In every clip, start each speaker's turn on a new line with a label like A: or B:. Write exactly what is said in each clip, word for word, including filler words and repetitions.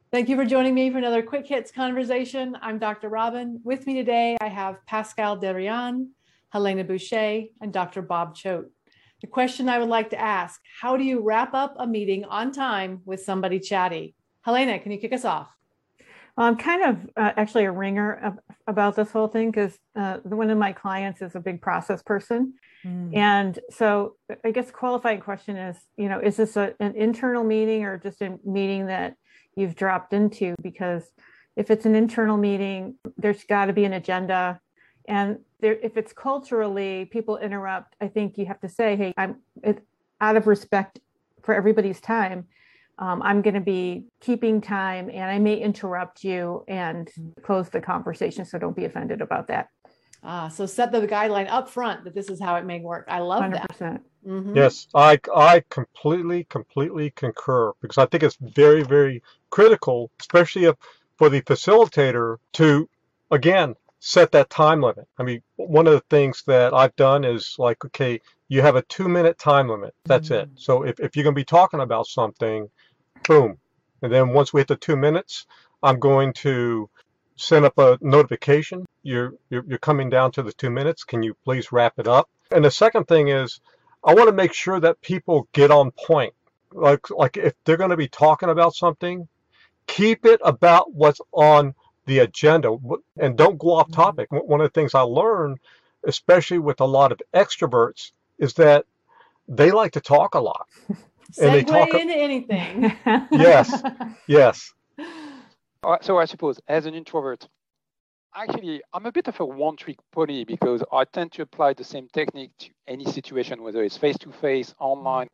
A: Thank you for joining me for another Quick Hits conversation. I'm Doctor Robin. With me today, I have Pascal Derian, Helena Boucher, and Doctor Bob Choate. The question I would like to ask, how do you wrap up a meeting on time with somebody chatty? Helena, can you kick us off?
B: Well, I'm kind of uh, actually a ringer of, about this whole thing because uh, one of my clients is a big process person. Mm. And so I guess qualifying question is, you know, is this a, an internal meeting or just a meeting that you've dropped into? Because if it's an internal meeting, there's got to be an agenda. And there, if it's culturally, people interrupt, I think you have to say, hey, I'm it, out of respect for everybody's time. Um, I'm going to be keeping time and I may interrupt you and close the conversation. So don't be offended about that.
A: Ah, so set the guideline up front that this is how it may work. I love
B: one hundred percent.
A: that. Mm-hmm.
C: Yes, I, I completely, completely concur because I think it's very, very critical, especially if, for the facilitator to, again, set that time limit. I mean, one of the things that I've done is like, okay, you have a two minute time limit. That's mm-hmm. it. So if, if you're going to be talking about something, boom. And then once we hit the two minutes, I'm going to send up a notification. You're, you're, you're coming down to the two minutes. Can you please wrap it up? And the second thing is, I want to make sure that people get on point. Like, like if they're going to be talking about something, keep it about what's on the agenda and don't go off topic. Mm-hmm. One of the things I learned, especially with a lot of extroverts, is that they like to talk a lot.
A: Segue and they talk into anything.
C: Yes, yes.
D: So I suppose as an introvert, actually, I'm a bit of a one-trick pony because I tend to apply the same technique to any situation, whether it's face-to-face, online.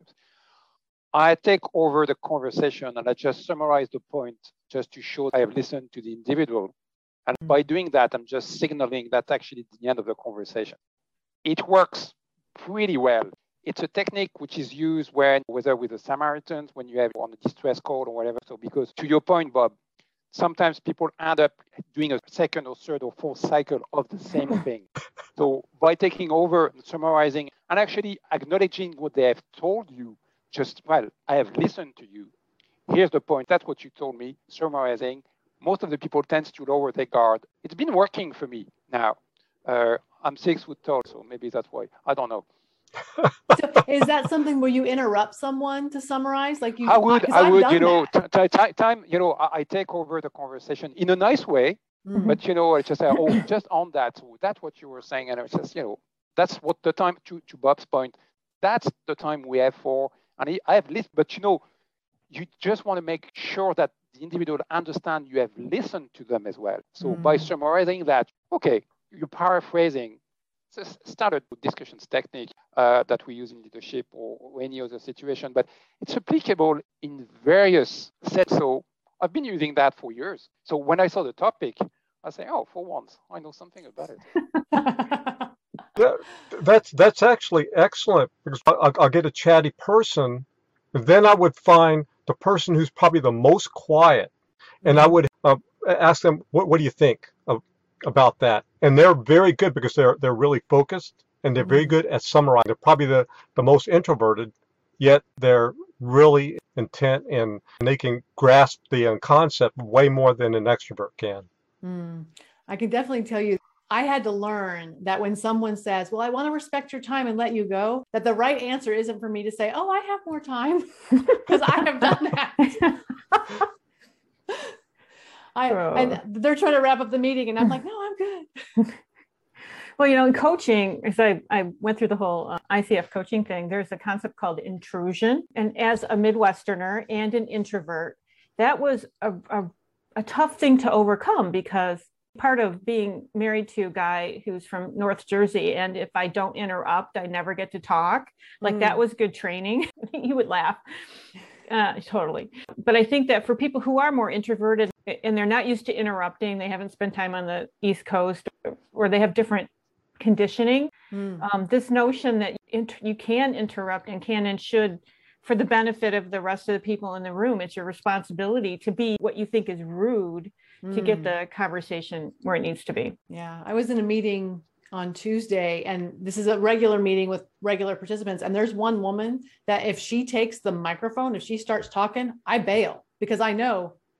D: I take over the conversation and I just summarize the point just to show I have listened to the individual. And by doing that, I'm just signaling that's actually the end of the conversation. It works pretty well. It's a technique which is used when, whether with the Samaritans, when you have on a distress call or whatever. So because to your point, Bob, sometimes people end up doing a second or third or fourth cycle of the same thing. So by taking over, and summarizing, and actually acknowledging what they have told you, just, well, I have listened to you. Here's the point. That's what you told me, summarizing. Most of the people tend to lower their guard. It's been working for me now. Uh, I'm six foot tall, so maybe that's why. I don't know.
A: So is that something where you interrupt someone to summarize? Like you,
D: I would, I would, you know,
A: t-
D: t- time, you know, I, I take over the conversation in a nice way, mm-hmm. but you know, I just say, oh, just on that. So that's what you were saying, and it's just, you know, that's what the time. To, to Bob's point, that's the time we have for. And I have listened, but you know, you just want to make sure that the individual understand you have listened to them as well. So mm-hmm. by summarizing that, okay, you're paraphrasing. It's a standard discussions technique uh, that we use in leadership or, or any other situation, but it's applicable in various sets. So I've been using that for years. So when I saw the topic, I say, oh, for once, I know something about it.
C: that, that's that's actually excellent because I'll, I'll get a chatty person, and then I would find the person who's probably the most quiet, and I would uh, ask them, what, what do you think of about that? And they're very good because they're they're really focused and they're very good at summarizing. They're probably the, the most introverted, yet they're really intent and they can grasp the uh, concept way more than an extrovert can.
A: Mm. I can definitely tell you, I had to learn that when someone says, well, I want to respect your time and let you go, that the right answer isn't for me to say, oh, I have more time, because I have done that. I, and they're trying to wrap up the meeting and I'm like, no, I'm good.
B: Well, you know, in coaching, as I, I went through the whole uh, I C F coaching thing, there's a concept called intrusion. And as a Midwesterner and an introvert, that was a, a, a tough thing to overcome because part of being married to a guy who's from North Jersey, and if I don't interrupt, I never get to talk. Like mm. that was good training. You would laugh. Uh, totally. But I think that for people who are more introverted and they're not used to interrupting, they haven't spent time on the East Coast, or they have different conditioning. Mm. Um, this notion that inter- you can interrupt and can and should for the benefit of the rest of the people in the room. It's your responsibility to be what you think is rude mm. to get the conversation where it needs to be.
A: Yeah. I was in a meeting on Tuesday, and this is a regular meeting with regular participants. And there's one woman that if she takes the microphone, if she starts talking, I bail because I know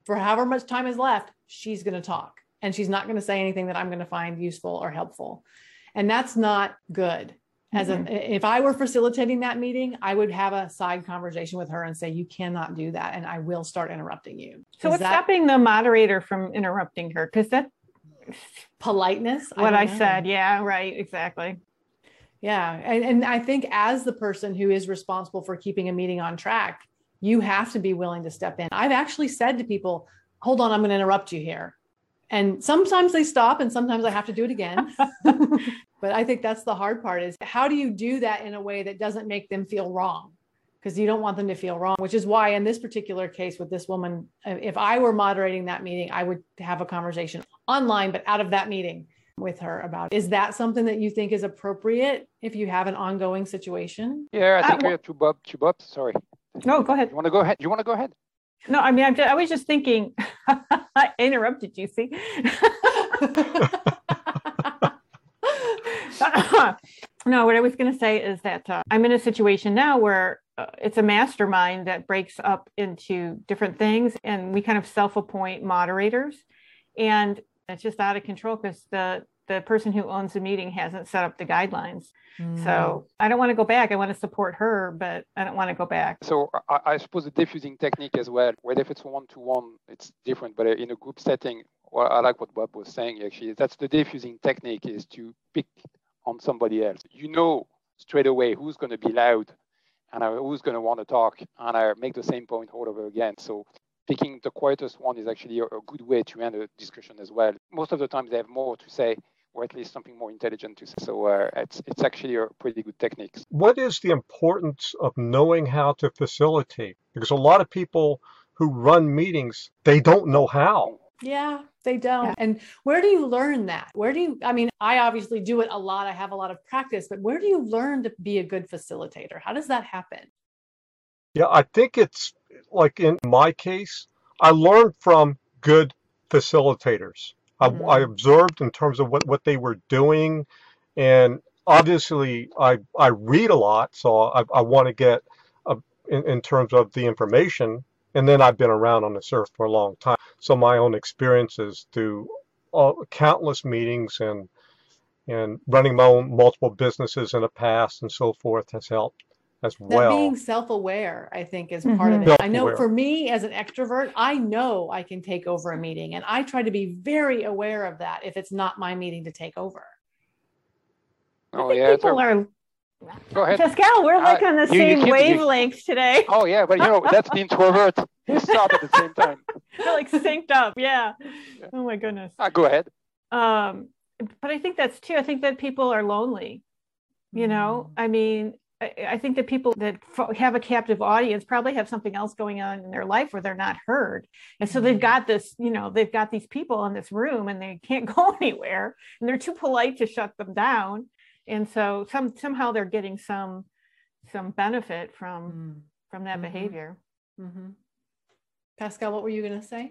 A: for however much time is left, she's going to talk and she's not going to say anything that I'm going to find useful or helpful. And that's not good. As mm-hmm. a, if I were facilitating that meeting, I would have a side conversation with her and say, you cannot do that. And I will start interrupting you.
B: So
A: is
B: what's
A: that
B: stopping the moderator from interrupting her? Because that
A: politeness.
B: What
A: I,
B: I
A: know.
B: said. Yeah, right. Exactly.
A: Yeah. And, and I think as the person who is responsible for keeping a meeting on track, you have to be willing to step in. I've actually said to people, hold on, I'm going to interrupt you here. And sometimes they stop and sometimes I have to do it again. But I think that's the hard part is how do you do that in a way that doesn't make them feel wrong? Because you don't want them to feel wrong, which is why in this particular case with this woman, if I were moderating that meeting, I would have a conversation online, but out of that meeting with her about, is that something that you think is appropriate if you have an ongoing situation?
D: Yeah, I think
B: uh,
D: we have two Bob, two Bob, sorry.
B: No, go ahead.
D: You want to go ahead? You want to go ahead?
B: No, I mean, I'm just, I was just thinking, I interrupted you, see? No, what I was going to say is that uh, I'm in a situation now where uh, it's a mastermind that breaks up into different things and we kind of self-appoint moderators and it's just out of control because the, the person who owns the meeting hasn't set up the guidelines. Mm. So I don't want to go back. I want to support her, but I don't want to go back.
D: So I, I suppose the diffusing technique as well, whether if it's one-to-one, it's different, but in a group setting, well, I like what Bob was saying actually, that's the diffusing technique is to pick on somebody else. You know straight away who's going to be loud and who's going to want to talk and I make the same point all over again. So picking the quietest one is actually a, a good way to end a discussion as well. Most of the time they have more to say or at least something more intelligent to say. So uh, it's, it's actually a pretty good technique.
C: What is the importance of knowing how to facilitate? Because a lot of people who run meetings, they don't know how.
A: Yeah, they don't. Yeah. And where do you learn that? Where do you, I mean, I obviously do it a lot. I have a lot of practice, but where do you learn to be a good facilitator? How does that happen?
C: Yeah, I think it's like in my case, I learned from good facilitators. Mm-hmm. I, I observed in terms of what, what they were doing. And obviously I, I read a lot. So I, I want to get a, in, in terms of the information. And then I've been around on this earth for a long time. So my own experiences through all, countless meetings and and running my own multiple businesses in the past and so forth has helped as well.
A: That being self-aware, I think, is part mm-hmm. of it. I know for me as an extrovert, I know I can take over a meeting and I try to be very aware of that if it's not my meeting to take over.
D: Oh, yeah.
B: People are...
D: Go ahead.
B: Pascal, we're like uh, on the you, same you wavelengths today.
D: Oh, yeah, but you know, that's the introvert. We stop at the same time.
B: We're like synced up, yeah. yeah. Oh, my goodness.
D: Uh, go ahead.
B: Um, but I think that's too. I think that people are lonely, you know? Mm. I mean, I, I think that people that f- have a captive audience probably have something else going on in their life where they're not heard. And so mm. they've got this, you know, they've got these people in this room and they can't go anywhere and they're too polite to shut them down. And so some somehow they're getting some some benefit from mm. from that mm-hmm. behavior.
A: Mm-hmm. Pascal, what were you going to say?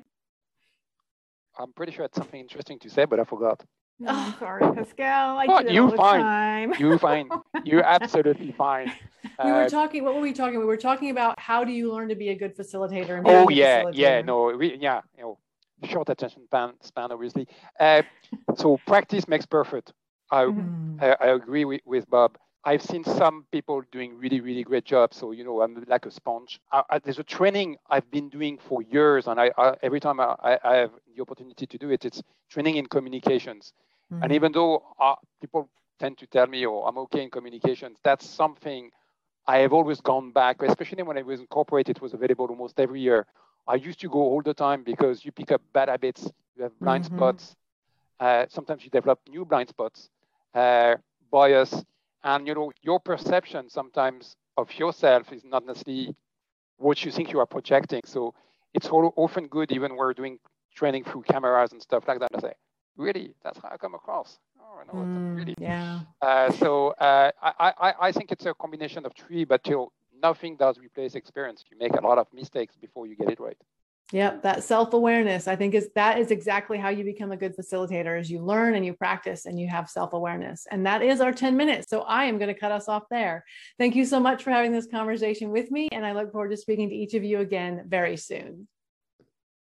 D: I'm pretty sure I had something interesting to say, but I forgot.
B: No, I'm sorry, Pascal. I
D: oh,
B: do it
D: you
B: all the
D: fine.
B: time.
D: You fine. You're absolutely fine.
A: We were talking. What were we talking? We were talking about how do you learn to be a good facilitator? And
D: oh yeah, yeah. No, we, yeah. You know, short attention span, span obviously. Uh, so practice makes perfect. I, mm-hmm. I, I agree with, with Bob. I've seen some people doing really, really great jobs. So, you know, I'm like a sponge. I, I, there's a training I've been doing for years. And I, I every time I, I have the opportunity to do it, it's training in communications. Mm-hmm. And even though uh, people tend to tell me, oh, I'm okay in communications, that's something I have always gone back, especially when I was in corporate, it was available almost every year. I used to go all the time because you pick up bad habits, you have blind mm-hmm. spots. Uh, sometimes you develop new blind spots, uh, bias. And, you know, your perception sometimes of yourself is not necessarily what you think you are projecting. So it's often good, even when we're doing training through cameras and stuff like that, I say, really, that's how I come across. Oh, no, mm, really.
A: Yeah.
D: Uh, so uh, I, I, I think it's a combination of three, but you know, nothing does replace experience. You make a lot of mistakes before you get it right.
A: Yep, that self-awareness, I think is that is exactly how you become a good facilitator, is you learn and you practice and you have self-awareness. And that is our ten minutes. So I am going to cut us off there. Thank you so much for having this conversation with me. And I look forward to speaking to each of you again very soon.